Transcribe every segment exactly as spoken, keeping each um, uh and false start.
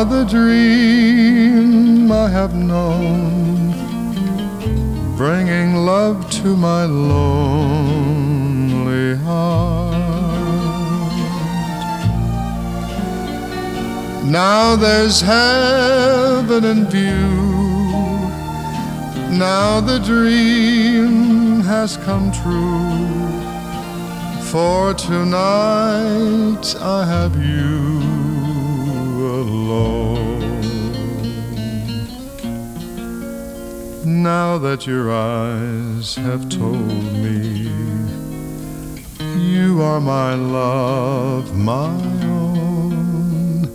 the dream I have known, bringing love to my lonely heart. Now there's heaven in view, now the dream has come true, for tonight I have you alone. Now that your eyes have told me you are my love, my own,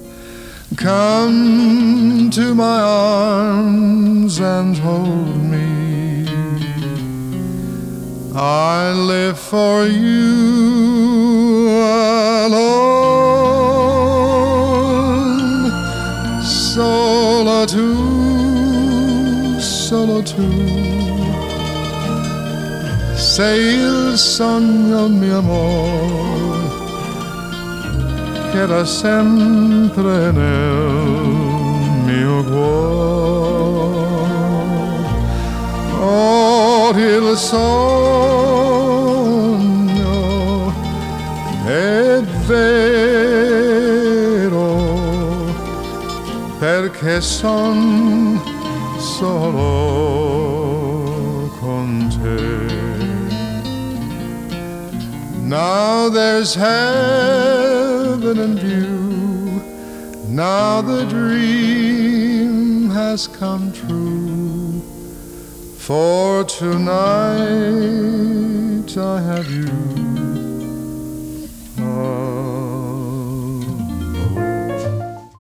come to my arms and hold me. I live for you alone. Solo tu, solo tu, sei il sogno mio amor, che era sempre nel mio cuore. Oh, il sogno è vero, perché son solo con te. Now there's heaven in view, now the dream has come true, for tonight I have you